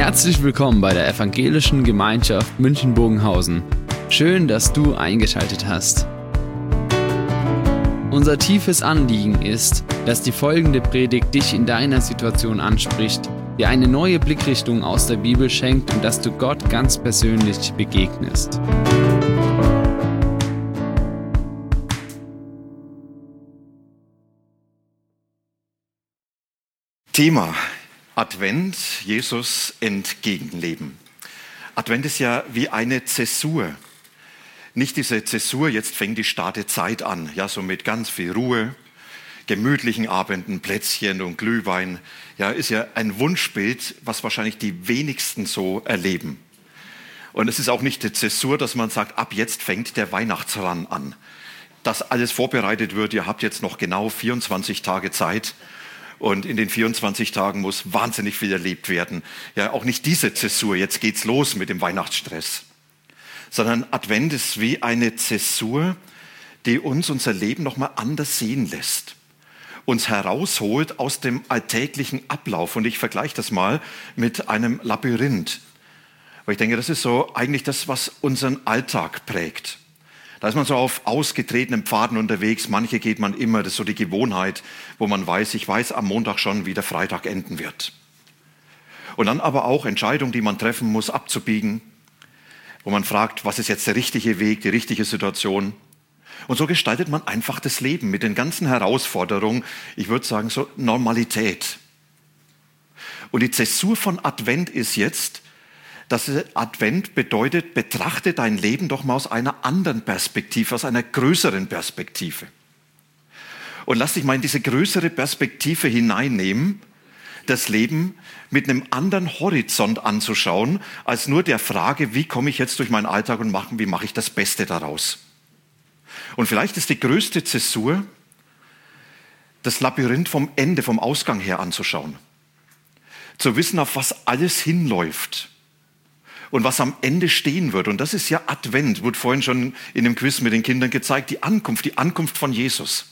Herzlich willkommen bei der Evangelischen Gemeinschaft München-Bogenhausen. Schön, dass du eingeschaltet hast. Unser tiefes Anliegen ist, dass die folgende Predigt dich in deiner Situation anspricht, dir eine neue Blickrichtung aus der Bibel schenkt und dass du Gott ganz persönlich begegnest. Thema Advent, Jesus entgegenleben. Advent ist ja wie eine Zäsur. Nicht diese Zäsur, jetzt fängt die Startezeit an, ja, so mit ganz viel Ruhe, gemütlichen Abenden, Plätzchen und Glühwein. Ja, ist ja ein Wunschbild, was wahrscheinlich die wenigsten so erleben. Und es ist auch nicht die Zäsur, dass man sagt, ab jetzt fängt der Weihnachtsrun an. Dass alles vorbereitet wird, ihr habt jetzt noch genau 24 Tage Zeit. Und in den 24 Tagen muss wahnsinnig viel erlebt werden. Ja, auch nicht diese Zäsur, jetzt geht's los mit dem Weihnachtsstress. Sondern Advent ist wie eine Zäsur, die uns unser Leben nochmal anders sehen lässt. Uns herausholt aus dem alltäglichen Ablauf. Und ich vergleiche das mal mit einem Labyrinth. Weil ich denke, das ist so eigentlich das, was unseren Alltag prägt. Da ist man so auf ausgetretenen Pfaden unterwegs. Manche geht man immer, das ist so die Gewohnheit, wo man weiß, ich weiß am Montag schon, wie der Freitag enden wird. Und dann aber auch Entscheidungen, die man treffen muss, abzubiegen, wo man fragt, was ist jetzt der richtige Weg, die richtige Situation. Und so gestaltet man einfach das Leben mit den ganzen Herausforderungen, ich würde sagen so Normalität. Und die Zäsur von Advent ist jetzt, dass Advent bedeutet, betrachte dein Leben doch mal aus einer anderen Perspektive, aus einer größeren Perspektive. Und lass dich mal in diese größere Perspektive hineinnehmen, das Leben mit einem anderen Horizont anzuschauen, als nur der Frage, wie komme ich jetzt durch meinen Alltag und wie mache ich das Beste daraus. Und vielleicht ist die größte Zäsur, das Labyrinth vom Ende, vom Ausgang her anzuschauen. Zu wissen, auf was alles hinläuft. Und was am Ende stehen wird. Und das ist ja Advent, wurde vorhin schon in dem Quiz mit den Kindern gezeigt, die Ankunft von Jesus.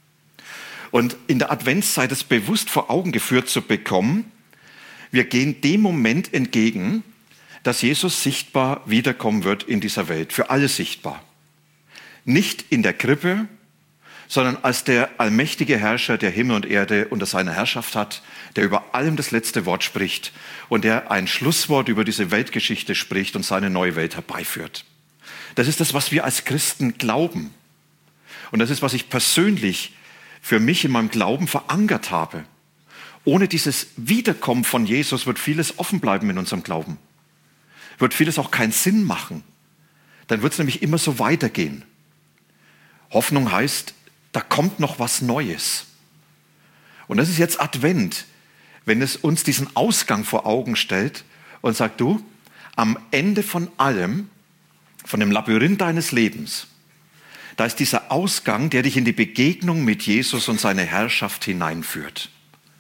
Und in der Adventszeit das bewusst vor Augen geführt zu bekommen, wir gehen dem Moment entgegen, dass Jesus sichtbar wiederkommen wird in dieser Welt, für alle sichtbar. Nicht in der Krippe, sondern als der allmächtige Herrscher, der Himmel und Erde unter seiner Herrschaft hat, der über allem das letzte Wort spricht und der ein Schlusswort über diese Weltgeschichte spricht und seine neue Welt herbeiführt. Das ist das, was wir als Christen glauben. Und das ist, was ich persönlich für mich in meinem Glauben verankert habe. Ohne dieses Wiederkommen von Jesus wird vieles offen bleiben in unserem Glauben. Wird vieles auch keinen Sinn machen. Dann wird es nämlich immer so weitergehen. Hoffnung heißt, da kommt noch was Neues. Und das ist jetzt Advent, wenn es uns diesen Ausgang vor Augen stellt und sagt, du, am Ende von allem, von dem Labyrinth deines Lebens, da ist dieser Ausgang, der dich in die Begegnung mit Jesus und seine Herrschaft hineinführt.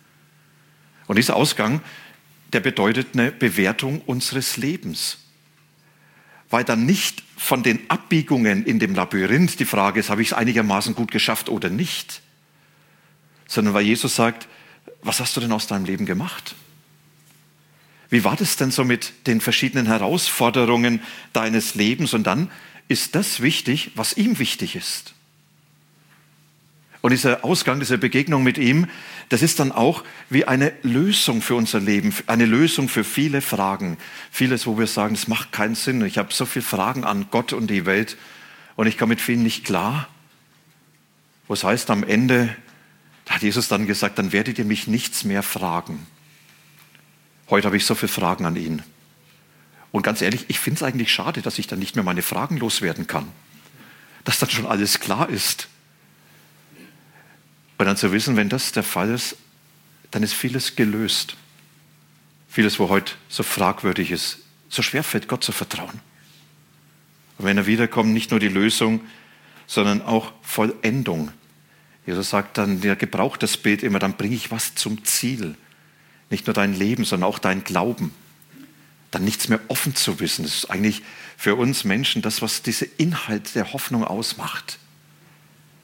Und dieser Ausgang, der bedeutet eine Bewertung unseres Lebens. Weil dann nicht von den Abbiegungen in dem Labyrinth die Frage ist, habe ich es einigermaßen gut geschafft oder nicht, sondern weil Jesus sagt, was hast du denn aus deinem Leben gemacht? Wie war das denn so mit den verschiedenen Herausforderungen deines Lebens? Und dann ist das wichtig, was ihm wichtig ist. Und dieser Ausgang, diese Begegnung mit ihm, das ist dann auch wie eine Lösung für unser Leben, eine Lösung für viele Fragen. Vieles, wo wir sagen, das macht keinen Sinn. Ich habe so viele Fragen an Gott und die Welt und ich komme mit vielen nicht klar. Was heißt am Ende, da hat Jesus dann gesagt, dann werdet ihr mich nichts mehr fragen. Heute habe ich so viele Fragen an ihn. Und ganz ehrlich, ich finde es eigentlich schade, dass ich dann nicht mehr meine Fragen loswerden kann. Dass dann schon alles klar ist. Und dann zu wissen, wenn das der Fall ist, dann ist vieles gelöst. Vieles, wo heute so fragwürdig ist, so schwer fällt, Gott zu vertrauen. Und wenn er wiederkommt, nicht nur die Lösung, sondern auch Vollendung. Jesus sagt dann, der gebraucht das Bild immer, dann bringe ich was zum Ziel. Nicht nur dein Leben, sondern auch dein Glauben. Dann nichts mehr offen zu wissen. Das ist eigentlich für uns Menschen das, was diese Inhalt der Hoffnung ausmacht.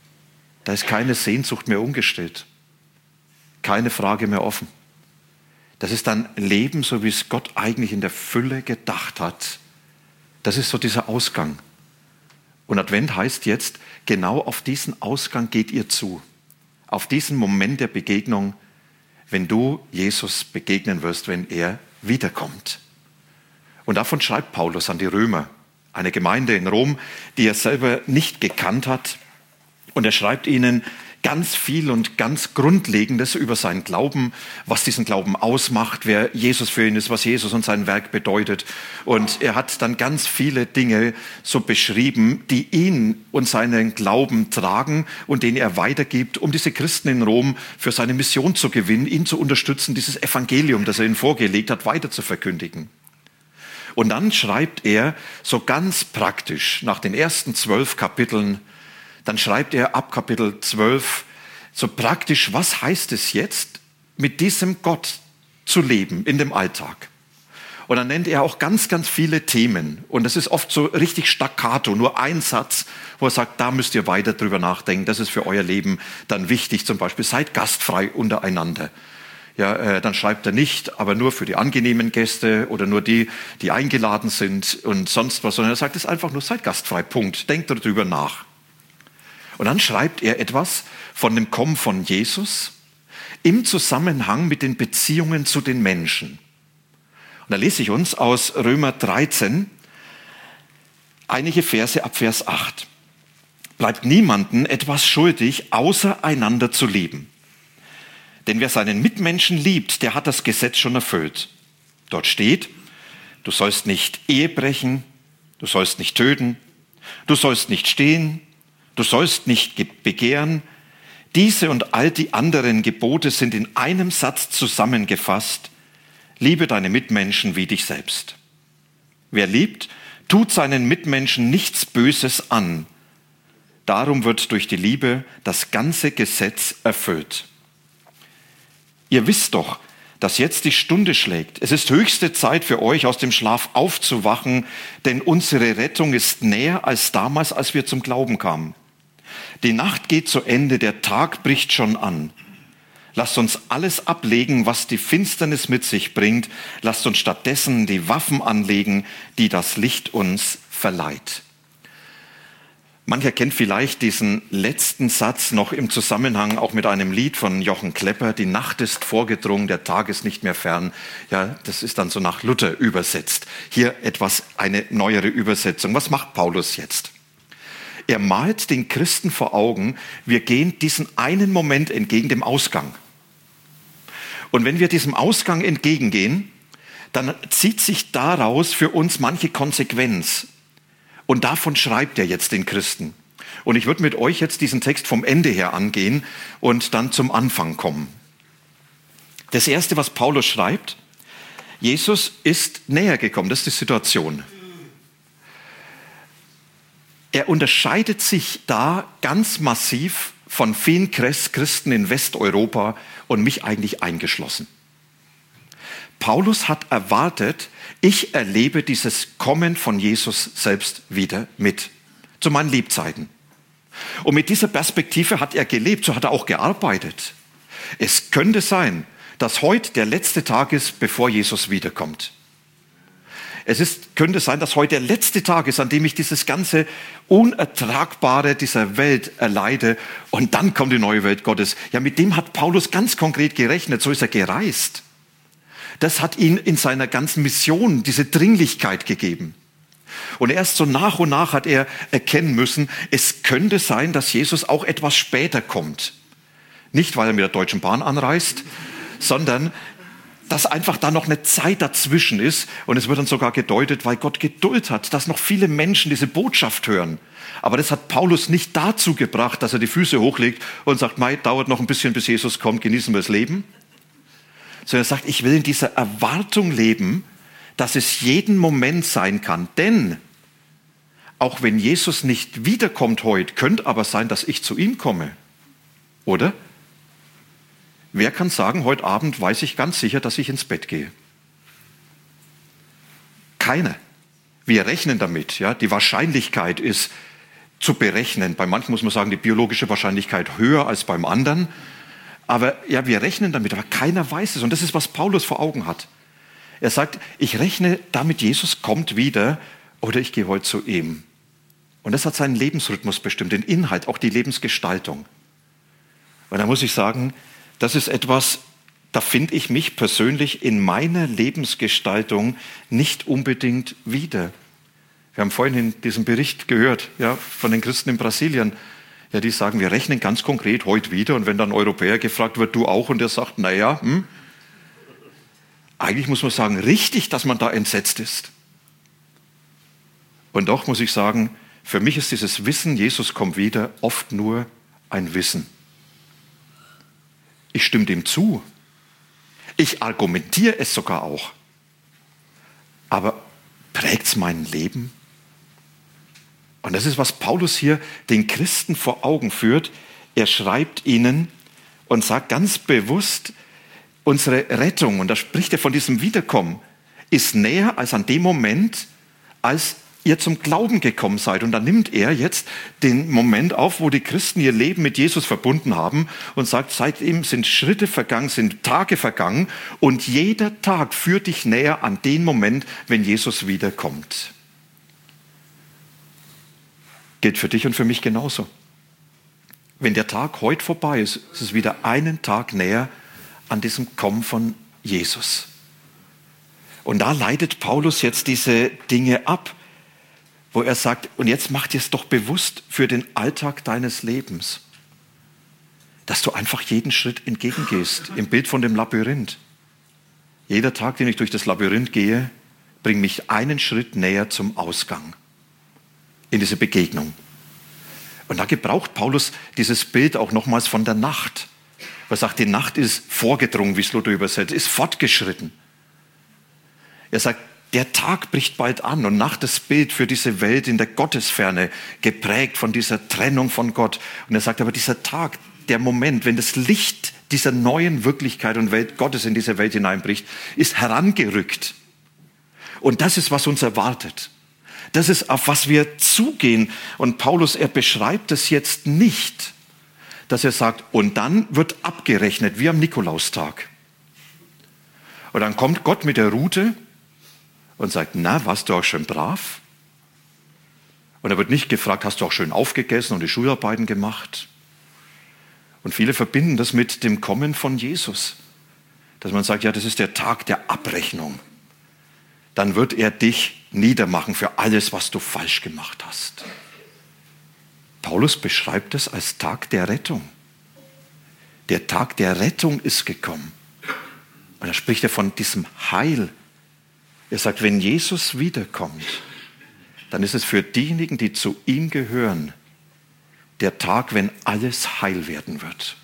Da ist keine Sehnsucht mehr umgestellt. Keine Frage mehr offen. Das ist dann Leben, so wie es Gott eigentlich in der Fülle gedacht hat. Das ist so dieser Ausgang. Und Advent heißt jetzt, genau auf diesen Ausgang geht ihr zu. Auf diesen Moment der Begegnung, wenn du Jesus begegnen wirst, wenn er wiederkommt. Und davon schreibt Paulus an die Römer, eine Gemeinde in Rom, die er selber nicht gekannt hat. Und er schreibt ihnen ganz viel und ganz Grundlegendes über seinen Glauben, was diesen Glauben ausmacht, wer Jesus für ihn ist, was Jesus und sein Werk bedeutet. Und er hat dann ganz viele Dinge so beschrieben, die ihn und seinen Glauben tragen und den er weitergibt, um diese Christen in Rom für seine Mission zu gewinnen, ihn zu unterstützen, dieses Evangelium, das er ihnen vorgelegt hat, weiter zu verkündigen. Und dann schreibt er so ganz praktisch nach den ersten 12 Kapiteln, dann schreibt er ab Kapitel 12 so praktisch, was heißt es jetzt, mit diesem Gott zu leben in dem Alltag. Und dann nennt er auch ganz, ganz viele Themen. Und das ist oft so richtig staccato, nur ein Satz, wo er sagt, da müsst ihr weiter drüber nachdenken, das ist für euer Leben dann wichtig, zum Beispiel seid gastfrei untereinander. Ja, dann schreibt er nicht, aber nur für die angenehmen Gäste oder nur die, die eingeladen sind und sonst was, sondern er sagt es einfach nur, seid gastfrei, Punkt, denkt darüber nach. Und dann schreibt er etwas von dem Kommen von Jesus im Zusammenhang mit den Beziehungen zu den Menschen. Und da lese ich uns aus Römer 13 einige Verse ab Vers 8. Bleibt niemandem etwas schuldig, außer einander zu lieben. Denn wer seinen Mitmenschen liebt, der hat das Gesetz schon erfüllt. Dort steht, du sollst nicht Ehe brechen, du sollst nicht töten, du sollst nicht stehlen, du sollst nicht begehren. Diese und all die anderen Gebote sind in einem Satz zusammengefasst. Liebe deine Mitmenschen wie dich selbst. Wer liebt, tut seinen Mitmenschen nichts Böses an. Darum wird durch die Liebe das ganze Gesetz erfüllt. Ihr wisst doch, dass jetzt die Stunde schlägt. Es ist höchste Zeit für euch, aus dem Schlaf aufzuwachen, denn unsere Rettung ist näher als damals, als wir zum Glauben kamen. Die Nacht geht zu Ende, der Tag bricht schon an. Lasst uns alles ablegen, was die Finsternis mit sich bringt. Lasst uns stattdessen die Waffen anlegen, die das Licht uns verleiht. Mancher kennt vielleicht diesen letzten Satz noch im Zusammenhang auch mit einem Lied von Jochen Klepper. Die Nacht ist vorgedrungen, der Tag ist nicht mehr fern. Ja, das ist dann so nach Luther übersetzt. Hier eine neuere Übersetzung. Was macht Paulus jetzt? Er malt den Christen vor Augen, wir gehen diesen einen Moment entgegen, dem Ausgang. Und wenn wir diesem Ausgang entgegengehen, dann zieht sich daraus für uns manche Konsequenz. Und davon schreibt er jetzt den Christen. Und ich würde mit euch jetzt diesen Text vom Ende her angehen und dann zum Anfang kommen. Das Erste, was Paulus schreibt, Jesus ist näher gekommen, das ist die Situation. Er unterscheidet sich da ganz massiv von vielen Christen in Westeuropa und mich eigentlich eingeschlossen. Paulus hat erwartet, ich erlebe dieses Kommen von Jesus selbst wieder mit, zu meinen Lebzeiten. Und mit dieser Perspektive hat er gelebt, so hat er auch gearbeitet. Es könnte sein, dass heute der letzte Tag ist, bevor Jesus wiederkommt. Könnte sein, dass heute der letzte Tag ist, an dem ich dieses ganze Unertragbare dieser Welt erleide und dann kommt die neue Welt Gottes. Ja, mit dem hat Paulus ganz konkret gerechnet, so ist er gereist. Das hat ihn in seiner ganzen Mission diese Dringlichkeit gegeben. Und erst so nach und nach hat er erkennen müssen, es könnte sein, dass Jesus auch etwas später kommt. Nicht, weil er mit der Deutschen Bahn anreist, sondern dass einfach da noch eine Zeit dazwischen ist. Und es wird dann sogar gedeutet, weil Gott Geduld hat, dass noch viele Menschen diese Botschaft hören. Aber das hat Paulus nicht dazu gebracht, dass er die Füße hochlegt und sagt, Mei, dauert noch ein bisschen, bis Jesus kommt, genießen wir das Leben. Sondern er sagt, ich will in dieser Erwartung leben, dass es jeden Moment sein kann. Denn auch wenn Jesus nicht wiederkommt heute, könnte aber sein, dass ich zu ihm komme. Oder? Wer kann sagen, heute Abend weiß ich ganz sicher, dass ich ins Bett gehe? Keiner. Wir rechnen damit. Ja? Die Wahrscheinlichkeit ist zu berechnen. Bei manchen muss man sagen, die biologische Wahrscheinlichkeit höher als beim anderen. Aber ja, wir rechnen damit, aber keiner weiß es. Und das ist, was Paulus vor Augen hat. Er sagt, ich rechne damit, Jesus kommt wieder oder ich gehe heute zu ihm. Und das hat seinen Lebensrhythmus bestimmt, den Inhalt, auch die Lebensgestaltung. Und da muss ich sagen, das ist etwas, da finde ich mich persönlich in meiner Lebensgestaltung nicht unbedingt wieder. Wir haben vorhin in diesem Bericht gehört, ja, von den Christen in Brasilien. Ja, die sagen, wir rechnen ganz konkret heute wieder. Und wenn dann ein Europäer gefragt wird, du auch? Und der sagt, naja, eigentlich muss man sagen, richtig, dass man da entsetzt ist. Und doch muss ich sagen, für mich ist dieses Wissen, Jesus kommt wieder, oft nur ein Wissen. Ich stimme dem zu. Ich argumentiere es sogar auch. Aber prägt es mein Leben? Und das ist, was Paulus hier den Christen vor Augen führt. Er schreibt ihnen und sagt ganz bewusst, unsere Rettung, und da spricht er von diesem Wiederkommen, ist näher als an dem Moment, als ihr zum Glauben gekommen seid. Und dann nimmt er jetzt den Moment auf, wo die Christen ihr Leben mit Jesus verbunden haben und sagt, seitdem sind Schritte vergangen, sind Tage vergangen und jeder Tag führt dich näher an den Moment, wenn Jesus wiederkommt. Gilt für dich und für mich genauso. Wenn der Tag heute vorbei ist, ist es wieder einen Tag näher an diesem Kommen von Jesus. Und da leitet Paulus jetzt diese Dinge ab, wo er sagt, und jetzt mach dir es doch bewusst für den Alltag deines Lebens, dass du einfach jeden Schritt entgegengehst, im Bild von dem Labyrinth. Jeder Tag, den ich durch das Labyrinth gehe, bringt mich einen Schritt näher zum Ausgang, in diese Begegnung. Und da gebraucht Paulus dieses Bild auch nochmals von der Nacht. Er sagt, die Nacht ist vorgedrungen, wie es Luther übersetzt, ist fortgeschritten. Er sagt, der Tag bricht bald an und Nacht das Bild für diese Welt in der Gottesferne, geprägt von dieser Trennung von Gott. Und er sagt aber, dieser Tag, der Moment, wenn das Licht dieser neuen Wirklichkeit und Welt Gottes in diese Welt hineinbricht, ist herangerückt. Und das ist, was uns erwartet. Das ist, auf was wir zugehen. Und Paulus, er beschreibt es jetzt nicht, dass er sagt, und dann wird abgerechnet, wie am Nikolaustag. Und dann kommt Gott mit der Rute und sagt, na, warst du auch schön brav? Und er wird nicht gefragt, hast du auch schön aufgegessen und die Schularbeiten gemacht? Und viele verbinden das mit dem Kommen von Jesus. Dass man sagt, ja, das ist der Tag der Abrechnung. Dann wird er dich niedermachen für alles, was du falsch gemacht hast. Paulus beschreibt es als Tag der Rettung. Der Tag der Rettung ist gekommen. Und da spricht er von diesem Heil. Er sagt, wenn Jesus wiederkommt, dann ist es für diejenigen, die zu ihm gehören, der Tag, wenn alles heil werden wird.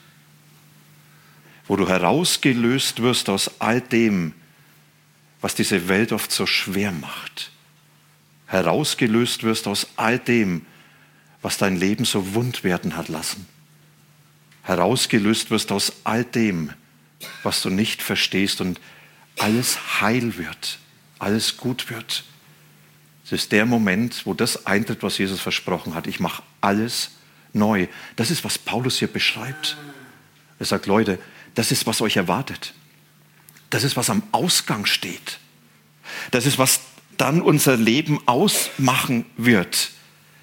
Wo du herausgelöst wirst aus all dem, was diese Welt oft so schwer macht. Herausgelöst wirst aus all dem, was dein Leben so wund werden hat lassen. Herausgelöst wirst aus all dem, was du nicht verstehst und alles heil wird. Alles gut wird. Es ist der Moment, wo das eintritt, was Jesus versprochen hat. Ich mache alles neu. Das ist, was Paulus hier beschreibt. Er sagt, Leute, das ist, was euch erwartet. Das ist, was am Ausgang steht. Das ist, was dann unser Leben ausmachen wird.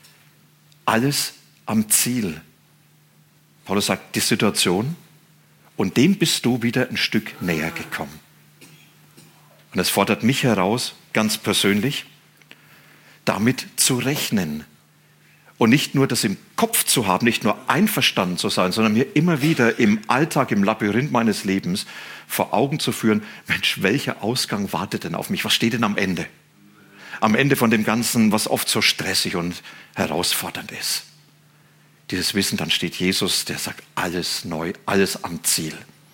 Alles am Ziel. Paulus sagt, die Situation, und dem bist du wieder ein Stück näher gekommen. Und es fordert mich heraus, ganz persönlich, damit zu rechnen. Und nicht nur das im Kopf zu haben, nicht nur einverstanden zu sein, sondern mir immer wieder im Alltag, im Labyrinth meines Lebens vor Augen zu führen, Mensch, welcher Ausgang wartet denn auf mich? Was steht denn am Ende? Am Ende von dem Ganzen, was oft so stressig und herausfordernd ist. Dieses Wissen, dann steht Jesus, der sagt, alles neu, alles am Ziel.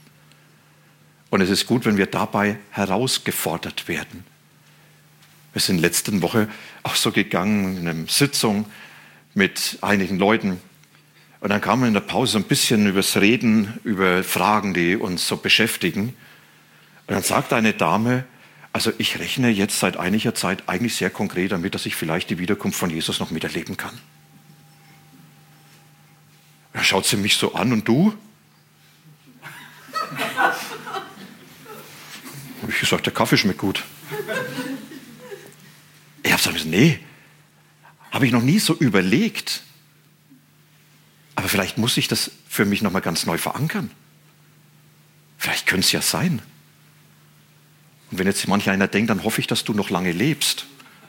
Und es ist gut, wenn wir dabei herausgefordert werden. Wir sind letzte Woche auch so gegangen in einer Sitzung mit einigen Leuten. Und dann kamen wir in der Pause so ein bisschen übers Reden, über Fragen, die uns so beschäftigen. Und dann sagte eine Dame, also ich rechne jetzt seit einiger Zeit eigentlich sehr konkret damit, dass ich vielleicht die Wiederkunft von Jesus noch miterleben kann. Da schaut sie mich so an, und du? Habe ich gesagt, der Kaffee schmeckt gut. Ich habe gesagt, nee, habe ich noch nie so überlegt. Aber vielleicht muss ich das für mich nochmal ganz neu verankern. Vielleicht könnte es ja sein. Und wenn jetzt manch einer denkt, dann hoffe ich, dass du noch lange lebst.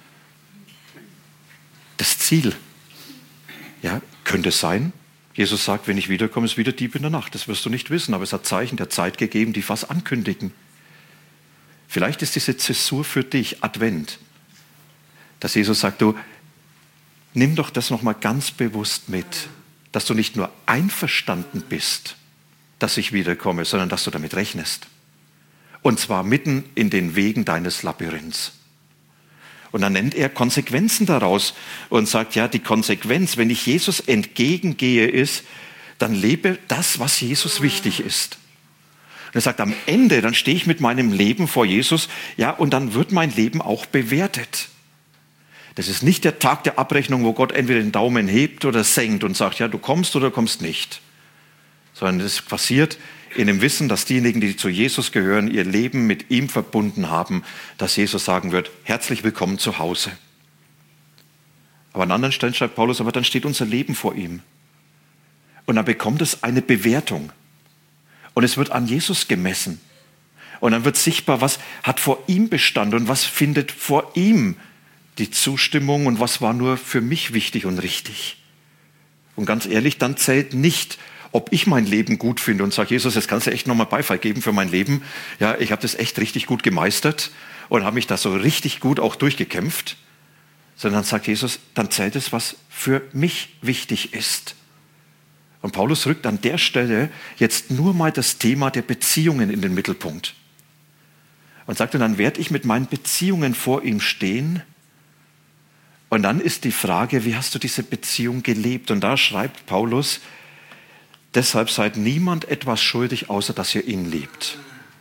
Das Ziel, ja, könnte es sein. Jesus sagt, wenn ich wiederkomme, ist wieder Dieb in der Nacht. Das wirst du nicht wissen, aber es hat Zeichen der Zeit gegeben, die was ankündigen. Vielleicht ist diese Zäsur für dich Advent, dass Jesus sagt, du, nimm doch das nochmal ganz bewusst mit, dass du nicht nur einverstanden bist, dass ich wiederkomme, sondern dass du damit rechnest. Und zwar mitten in den Wegen deines Labyrinths. Und dann nennt er Konsequenzen daraus und sagt, ja, die Konsequenz, wenn ich Jesus entgegengehe, ist, dann lebe das, was Jesus wichtig ist. Und er sagt, am Ende, dann stehe ich mit meinem Leben vor Jesus, ja, und dann wird mein Leben auch bewertet. Das ist nicht der Tag der Abrechnung, wo Gott entweder den Daumen hebt oder senkt und sagt, ja, du kommst oder kommst nicht. Sondern das passiert in dem Wissen, dass diejenigen, die zu Jesus gehören, ihr Leben mit ihm verbunden haben, dass Jesus sagen wird, herzlich willkommen zu Hause. Aber an anderen Stellen schreibt Paulus, aber dann steht unser Leben vor ihm. Und dann bekommt es eine Bewertung. Und es wird an Jesus gemessen. Und dann wird sichtbar, was hat vor ihm Bestand und was findet vor ihm die Zustimmung und was war nur für mich wichtig und richtig. Und ganz ehrlich, dann zählt nicht, ob ich mein Leben gut finde und sage, Jesus, jetzt kannst du echt nochmal Beifall geben für mein Leben. Ja, ich habe das echt richtig gut gemeistert und habe mich da so richtig gut auch durchgekämpft. Sondern dann sagt Jesus, dann zählt es, was für mich wichtig ist. Und Paulus rückt an der Stelle jetzt nur mal das Thema der Beziehungen in den Mittelpunkt. Und sagt, und dann werde ich mit meinen Beziehungen vor ihm stehen. Und dann ist die Frage, wie hast du diese Beziehung gelebt? Und da schreibt Paulus, deshalb seid niemand etwas schuldig, außer dass ihr ihn liebt.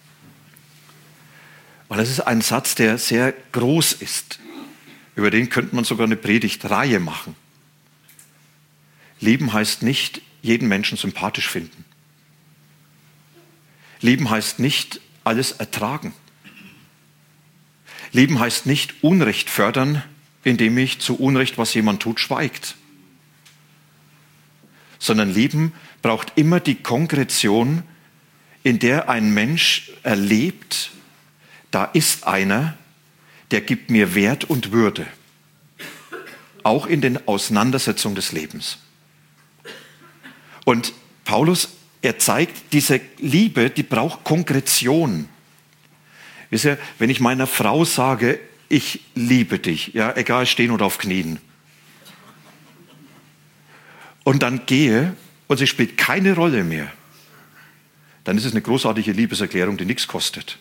Und das ist ein Satz, der sehr groß ist. Über den könnte man sogar eine Predigtreihe machen. Lieben heißt nicht, jeden Menschen sympathisch finden. Lieben heißt nicht, alles ertragen. Lieben heißt nicht, Unrecht fördern, indem ich zu Unrecht, was jemand tut, schweigt. Sondern Lieben braucht immer die Konkretion, in der ein Mensch erlebt, da ist einer, der gibt mir Wert und Würde. Auch in den Auseinandersetzungen des Lebens. Und Paulus, er zeigt, diese Liebe, die braucht Konkretion. Wisst ihr, wenn ich meiner Frau sage, ich liebe dich, ja, egal stehen oder auf Knien, und dann gehe und sie spielt keine Rolle mehr, dann ist es eine großartige Liebeserklärung, die nichts kostet.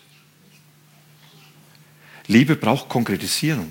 Liebe braucht Konkretisierung.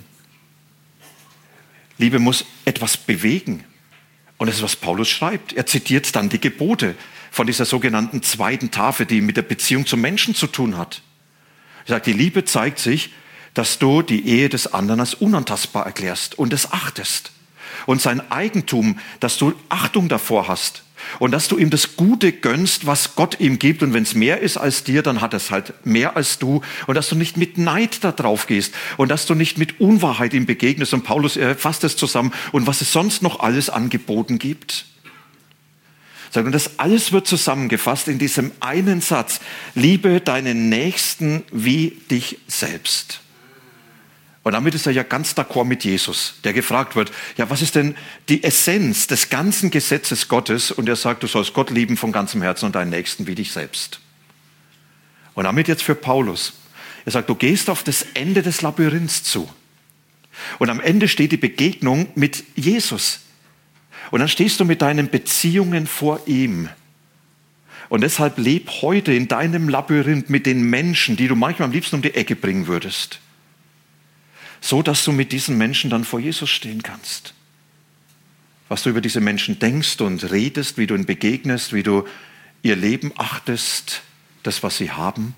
Liebe muss etwas bewegen. Und das ist, was Paulus schreibt. Er zitiert dann die Gebote von dieser sogenannten zweiten Tafel, die mit der Beziehung zum Menschen zu tun hat. Er sagt, die Liebe zeigt sich, dass du die Ehe des anderen als unantastbar erklärst und es achtest. Und sein Eigentum, dass du Achtung davor hast und dass du ihm das Gute gönnst, was Gott ihm gibt. Und wenn es mehr ist als dir, dann hat es halt mehr als du. Und dass du nicht mit Neid da drauf gehst und dass du nicht mit Unwahrheit ihm begegnest. Und Paulus fasst es zusammen. Und was es sonst noch alles an Geboten gibt. Und das alles wird zusammengefasst in diesem einen Satz. Liebe deinen Nächsten wie dich selbst. Und damit ist er ja ganz d'accord mit Jesus, der gefragt wird, ja, was ist denn die Essenz des ganzen Gesetzes Gottes? Und er sagt, du sollst Gott lieben von ganzem Herzen und deinen Nächsten wie dich selbst. Und damit jetzt für Paulus. Er sagt, du gehst auf das Ende des Labyrinths zu. Und am Ende steht die Begegnung mit Jesus. Und dann stehst du mit deinen Beziehungen vor ihm. Und deshalb leb heute in deinem Labyrinth mit den Menschen, die du manchmal am liebsten um die Ecke bringen würdest. So, dass du mit diesen Menschen dann vor Jesus stehen kannst. Was du über diese Menschen denkst und redest, wie du ihnen begegnest, wie du ihr Leben achtest, das, was sie haben.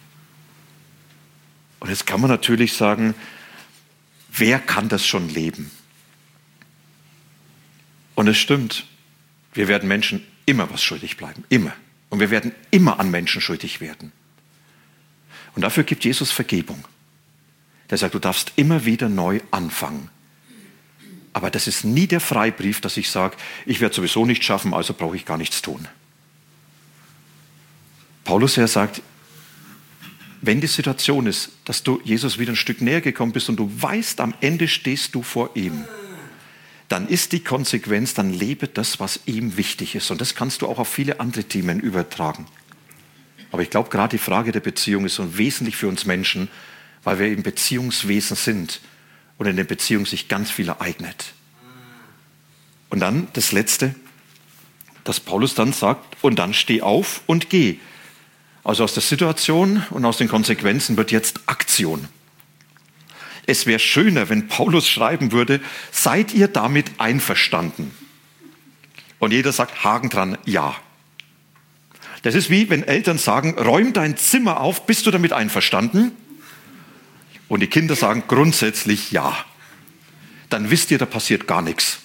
Und jetzt kann man natürlich sagen, wer kann das schon leben? Und es stimmt, wir werden Menschen immer was schuldig bleiben, immer. Und wir werden immer an Menschen schuldig werden. Und dafür gibt Jesus Vergebung. Der sagt, du darfst immer wieder neu anfangen. Aber das ist nie der Freibrief, dass ich sage, ich werde sowieso nicht schaffen, also brauche ich gar nichts tun. Paulus sagt, wenn die Situation ist, dass du Jesus wieder ein Stück näher gekommen bist und du weißt, am Ende stehst du vor ihm, dann ist die Konsequenz, dann lebe das, was ihm wichtig ist. Und das kannst du auch auf viele andere Themen übertragen. Aber ich glaube, gerade die Frage der Beziehung ist so wesentlich für uns Menschen, weil wir eben Beziehungswesen sind und in der Beziehung sich ganz viel ereignet. Und dann das Letzte, dass Paulus dann sagt, und dann steh auf und geh. Also aus der Situation und aus den Konsequenzen wird jetzt Aktion. Es wäre schöner, wenn Paulus schreiben würde, seid ihr damit einverstanden? Und jeder sagt, Haken dran, ja. Das ist wie, wenn Eltern sagen, räum dein Zimmer auf, bist du damit einverstanden? Und die Kinder sagen grundsätzlich ja. Dann wisst ihr, da passiert gar nichts.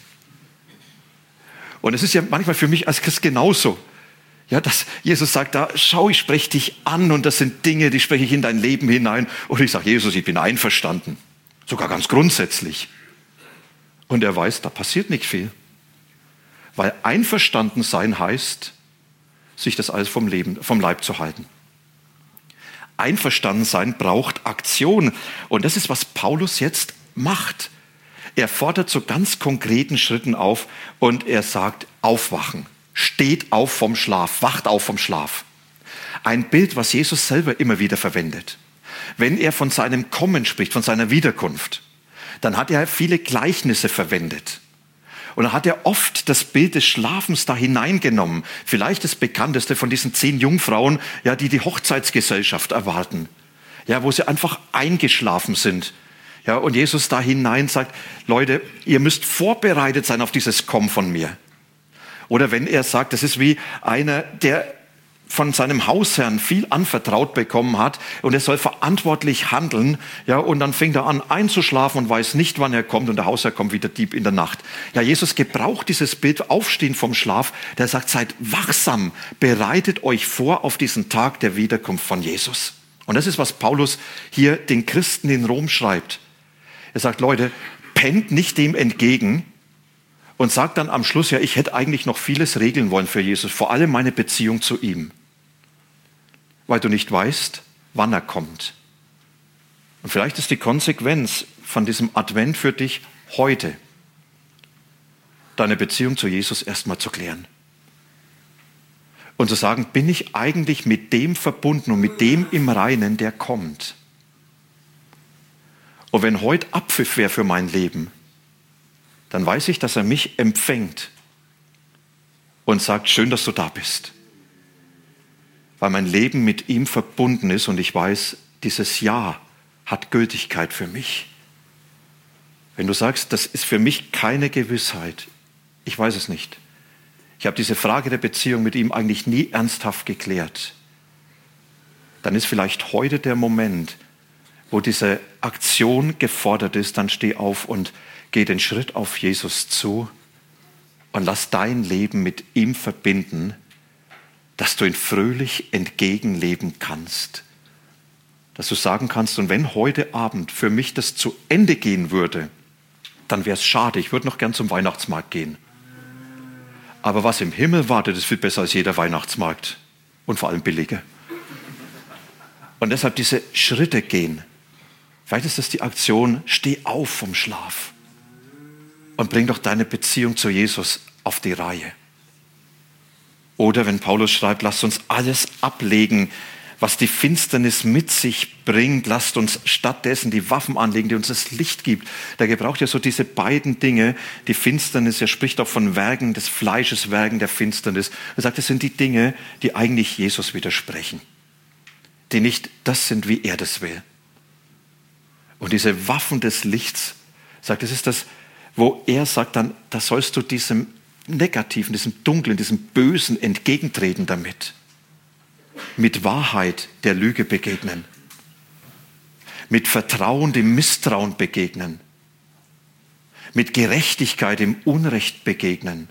Und es ist ja manchmal für mich als Christ genauso. Ja, dass Jesus sagt, da schau, ich spreche dich an und das sind Dinge, die spreche ich in dein Leben hinein. Und ich sage, Jesus, ich bin einverstanden. Sogar ganz grundsätzlich. Und er weiß, da passiert nicht viel. Weil einverstanden sein heißt, sich das alles vom Leib zu halten. Einverstanden sein braucht Aktion. Und das ist, was Paulus jetzt macht. Er fordert zu ganz konkreten Schritten auf und er sagt, aufwachen. Steht auf vom Schlaf, wacht auf vom Schlaf. Ein Bild, was Jesus selber immer wieder verwendet. Wenn er von seinem Kommen spricht, von seiner Wiederkunft, dann hat er viele Gleichnisse verwendet. Und dann hat er oft das Bild des Schlafens da hineingenommen. Vielleicht das bekannteste von diesen 10 Jungfrauen, ja, die die Hochzeitsgesellschaft erwarten. Ja, wo sie einfach eingeschlafen sind. Ja, und Jesus da hinein sagt, Leute, ihr müsst vorbereitet sein auf dieses Kommen von mir. Oder wenn er sagt, das ist wie einer, der von seinem Hausherrn viel anvertraut bekommen hat und er soll verantwortlich handeln, ja, und dann fängt er an einzuschlafen und weiß nicht, wann er kommt und der Hausherr kommt wieder Dieb in der Nacht. Ja, Jesus gebraucht dieses Bild, Aufstehen vom Schlaf, der sagt, seid wachsam, bereitet euch vor auf diesen Tag der Wiederkunft von Jesus. Und das ist, was Paulus hier den Christen in Rom schreibt. Er sagt, Leute, pennt nicht dem entgegen und sagt dann am Schluss, ja, ich hätte eigentlich noch vieles regeln wollen für Jesus, vor allem meine Beziehung zu ihm. Weil du nicht weißt, wann er kommt. Und vielleicht ist die Konsequenz von diesem Advent für dich heute, deine Beziehung zu Jesus erstmal zu klären. Und zu sagen, bin ich eigentlich mit dem verbunden und mit dem im Reinen, der kommt? Und wenn heute Abpfiff wäre für mein Leben, dann weiß ich, dass er mich empfängt und sagt, schön, dass du da bist. Weil mein Leben mit ihm verbunden ist und ich weiß, dieses Ja hat Gültigkeit für mich. Wenn du sagst, das ist für mich keine Gewissheit, ich weiß es nicht. Ich habe diese Frage der Beziehung mit ihm eigentlich nie ernsthaft geklärt. Dann ist vielleicht heute der Moment, wo diese Aktion gefordert ist, dann steh auf und geh den Schritt auf Jesus zu und lass dein Leben mit ihm verbinden, dass du ihn fröhlich entgegenleben kannst. Dass du sagen kannst, und wenn heute Abend für mich das zu Ende gehen würde, dann wäre es schade, ich würde noch gern zum Weihnachtsmarkt gehen. Aber was im Himmel wartet, ist viel besser als jeder Weihnachtsmarkt und vor allem billiger. Und deshalb diese Schritte gehen. Vielleicht ist das die Aktion, steh auf vom Schlaf und bring doch deine Beziehung zu Jesus auf die Reihe. Oder wenn Paulus schreibt, lasst uns alles ablegen, was die Finsternis mit sich bringt. Lasst uns stattdessen die Waffen anlegen, die uns das Licht gibt. Da gebraucht ja so diese beiden Dinge, die Finsternis. Er spricht auch von Werken des Fleisches, Werken der Finsternis. Er sagt, das sind die Dinge, die eigentlich Jesus widersprechen. Die nicht das sind, wie er das will. Und diese Waffen des Lichts, sagt, das ist das, wo er sagt dann, da sollst du diesem Negativen, diesem Dunklen, diesem Bösen entgegentreten damit. Mit Wahrheit der Lüge begegnen. Mit Vertrauen dem Misstrauen begegnen. Mit Gerechtigkeit dem Unrecht begegnen.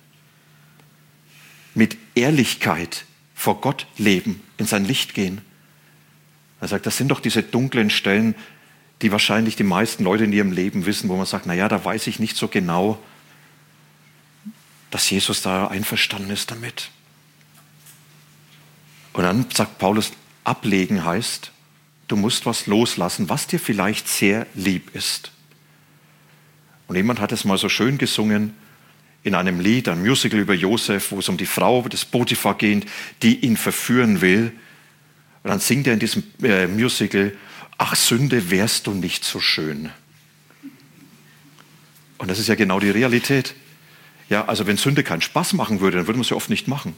Mit Ehrlichkeit vor Gott leben, in sein Licht gehen. Er sagt, das sind doch diese dunklen Stellen, die wahrscheinlich die meisten Leute in ihrem Leben wissen, wo man sagt, naja, da weiß ich nicht so genau, dass Jesus da einverstanden ist damit. Und dann sagt Paulus, ablegen heißt, du musst was loslassen, was dir vielleicht sehr lieb ist. Und jemand hat es mal so schön gesungen in einem Lied, einem Musical über Josef, wo es um die Frau des Potiphar geht, die ihn verführen will. Und dann singt er in diesem Musical, ach Sünde, wärst du nicht so schön. Und das ist ja genau die Realität. Ja, also wenn Sünde keinen Spaß machen würde, dann würde man es ja oft nicht machen.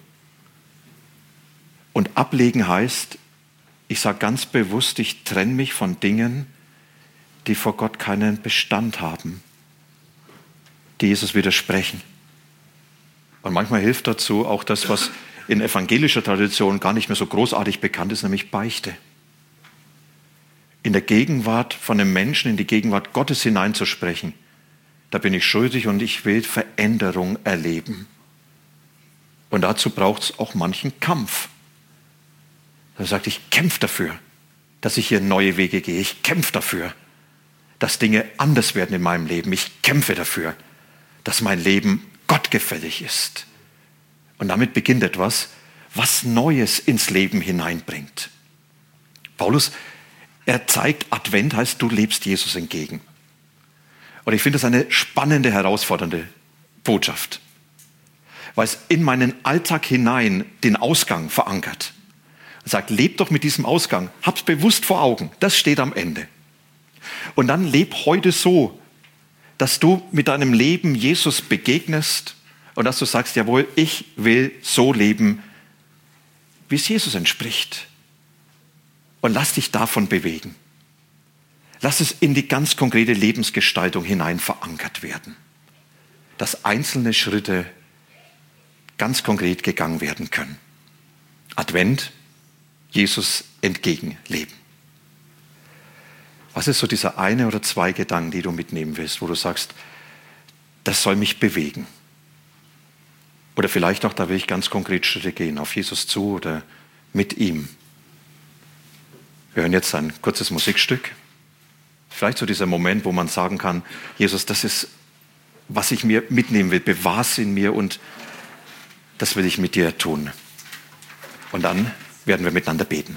Und ablegen heißt, ich sage ganz bewusst, ich trenne mich von Dingen, die vor Gott keinen Bestand haben, die Jesus widersprechen. Und manchmal hilft dazu auch das, was in evangelischer Tradition gar nicht mehr so großartig bekannt ist, nämlich Beichte. In der Gegenwart von einem Menschen in die Gegenwart Gottes hineinzusprechen, da bin ich schuldig und ich will Veränderung erleben. Und dazu braucht es auch manchen Kampf. Er sagt, ich kämpfe dafür, dass ich hier neue Wege gehe. Ich kämpfe dafür, dass Dinge anders werden in meinem Leben. Ich kämpfe dafür, dass mein Leben gottgefällig ist. Und damit beginnt etwas, was Neues ins Leben hineinbringt. Paulus, er zeigt, Advent heißt, du lebst Jesus entgegen. Und ich finde das eine spannende, herausfordernde Botschaft, weil es in meinen Alltag hinein den Ausgang verankert. Er sagt, leb doch mit diesem Ausgang, hab's bewusst vor Augen, das steht am Ende. Und dann leb heute so, dass du mit deinem Leben Jesus begegnest und dass du sagst, jawohl, ich will so leben, wie es Jesus entspricht. Und lass dich davon bewegen. Lass es in die ganz konkrete Lebensgestaltung hinein verankert werden. Dass einzelne Schritte ganz konkret gegangen werden können. Advent, Jesus entgegenleben. Was ist so dieser eine oder zwei Gedanken, die du mitnehmen willst, wo du sagst, das soll mich bewegen? Oder vielleicht auch, da will ich ganz konkret Schritte gehen, auf Jesus zu oder mit ihm. Wir hören jetzt ein kurzes Musikstück. Vielleicht so dieser Moment, wo man sagen kann, Jesus, das ist, was ich mir mitnehmen will, bewahr es in mir und das will ich mit dir tun. Und dann werden wir miteinander beten.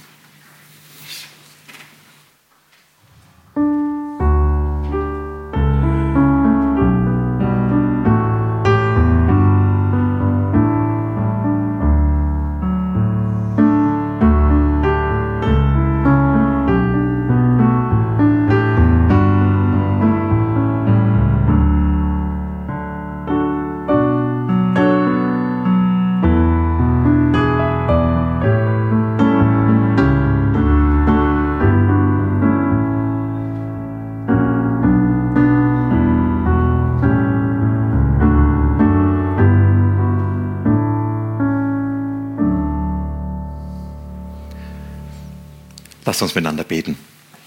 Lasst uns miteinander beten.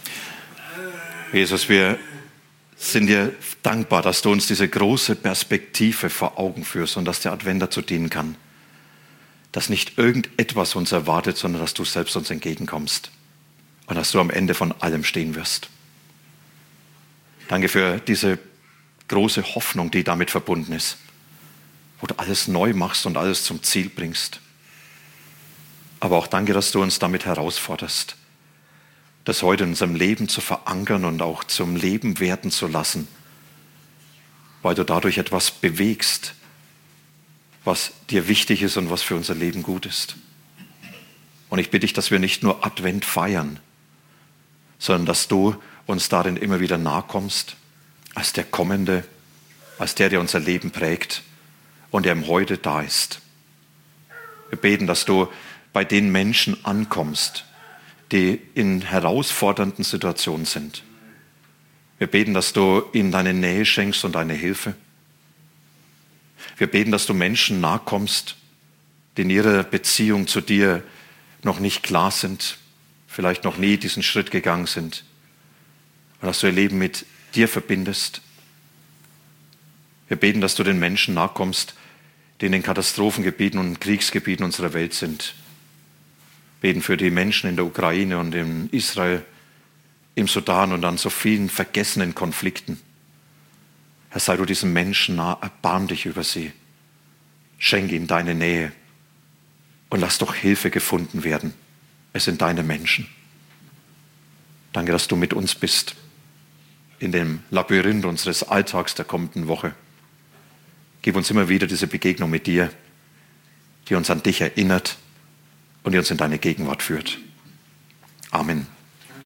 Jesus, wir sind dir dankbar, dass du uns diese große Perspektive vor Augen führst und dass der Advent dazu dienen kann, dass nicht irgendetwas uns erwartet, sondern dass du selbst uns entgegenkommst und dass du am Ende von allem stehen wirst. Danke für diese große Hoffnung, die damit verbunden ist, wo du alles neu machst und alles zum Ziel bringst. Aber auch danke, dass du uns damit herausforderst, das heute in unserem Leben zu verankern und auch zum Leben werden zu lassen, weil du dadurch etwas bewegst, was dir wichtig ist und was für unser Leben gut ist. Und ich bitte dich, dass wir nicht nur Advent feiern, sondern dass du uns darin immer wieder nahe kommst, als der Kommende, als der unser Leben prägt und der im Heute da ist. Wir beten, dass du bei den Menschen ankommst, die in herausfordernden Situationen sind. Wir beten, dass du ihnen deine Nähe schenkst und deine Hilfe. Wir beten, dass du Menschen nahe kommst, die in ihrer Beziehung zu dir noch nicht klar sind, vielleicht noch nie diesen Schritt gegangen sind. Und dass du ihr Leben mit dir verbindest. Wir beten, dass du den Menschen nahe kommst, die in den Katastrophengebieten und Kriegsgebieten unserer Welt sind. Beten für die Menschen in der Ukraine und in Israel, im Sudan und an so vielen vergessenen Konflikten. Herr, sei du diesen Menschen nah, erbarm dich über sie. Schenke ihnen deine Nähe und lass doch Hilfe gefunden werden. Es sind deine Menschen. Danke, dass du mit uns bist in dem Labyrinth unseres Alltags der kommenden Woche. Gib uns immer wieder diese Begegnung mit dir, die uns an dich erinnert und die uns in deine Gegenwart führt. Amen.